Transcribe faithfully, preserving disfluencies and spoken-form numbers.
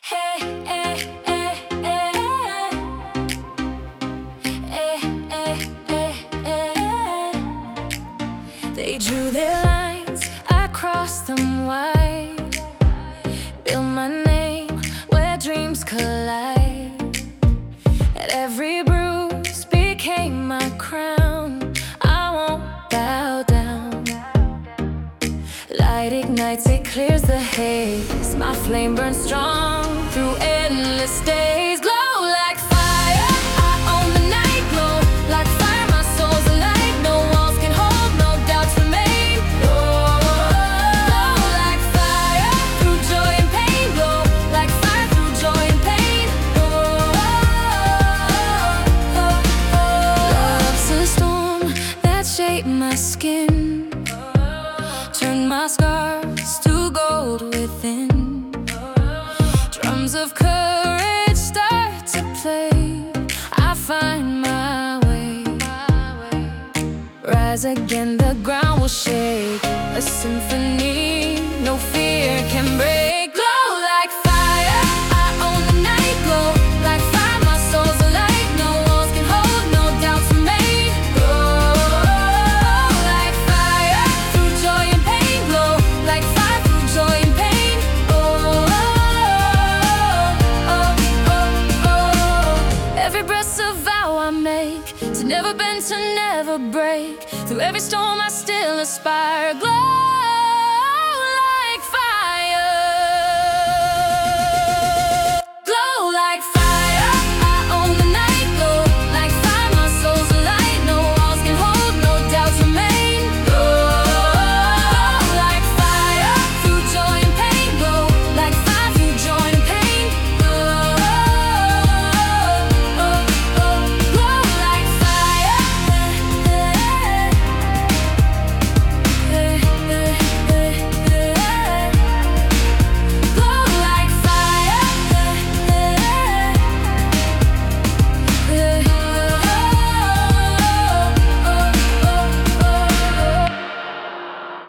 Hey, hey, hey, hey, hey, hey, hey, hey. They drew their lines, I crossed them wide. Built my name where dreams collide. And every bruise became my crown. I won't bow down. Light ignites, it clears the haze. My flame burns strong through endless days. Glow like fire, I own the night. Glow like fire, my soul's alight. No walls can hold, no doubts remain. Glow, glow like fire, through joy and pain. Glow like fire, through joy and pain. Love's a storm that shaped my skin, turned my scars to gold within. Drums of courage start to play. I find my way. Rise again, the ground will shake. A symphony no fear can break. Glow like fire, I own the night. Glow like fire, my soul's alight. No walls can hold, no doubts remain. Glow like fire, through joy and pain. Glow like fire, through joy and pain. Oh, oh, oh, oh. Every breath's a vow I make, to never bend, to never break. Through every storm I still aspire. Glow